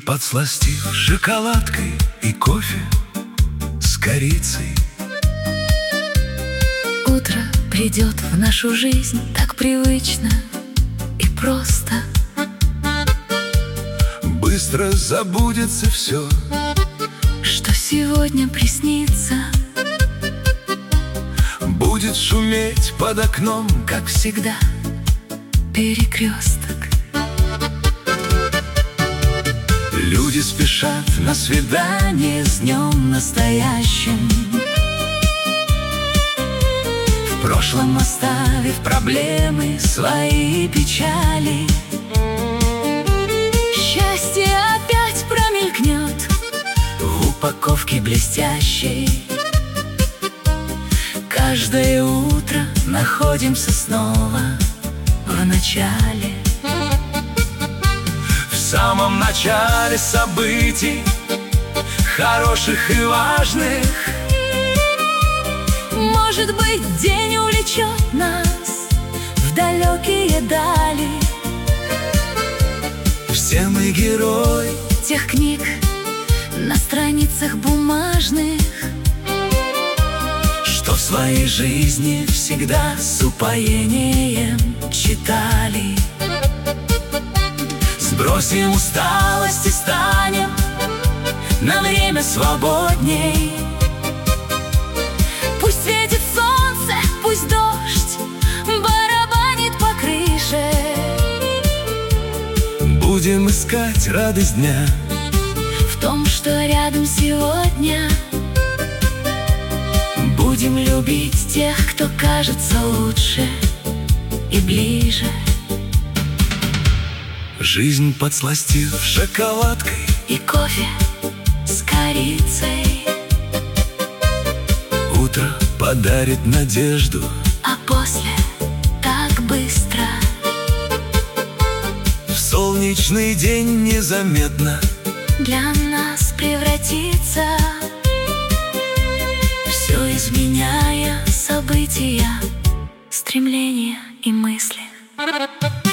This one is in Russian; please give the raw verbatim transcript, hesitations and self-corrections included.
подсластив шоколадкой и кофе с корицей. Утро придет в нашу жизнь так привычно и просто. Быстро забудется все, что сегодня приснится. Будет шуметь под окном, как всегда, перекресток. Люди спешат на свидание с днем настоящим, в прошлом оставив проблемы, свои печали. Счастье опять промелькнет в упаковке блестящей. Каждое утро находимся снова в начале. В самом начале событий, хороших и важных. Может быть, день увлечет нас в далекие дали. Все мы герои тех книг на страницах бумажных, что в своей жизни всегда с упоением читали. Сбросим усталость и станем на время свободней. Пусть светит солнце, пусть дождь барабанит по крыше. Будем искать радость дня в том, что рядом сегодня. Будем любить тех, кто кажется лучше и ближе. Жизнь подсластив шоколадкой и кофе с корицей. Утро подарит надежду, а после так быстро в солнечный день незаметно для нас превратится, все изменяя события, стремления и мысли.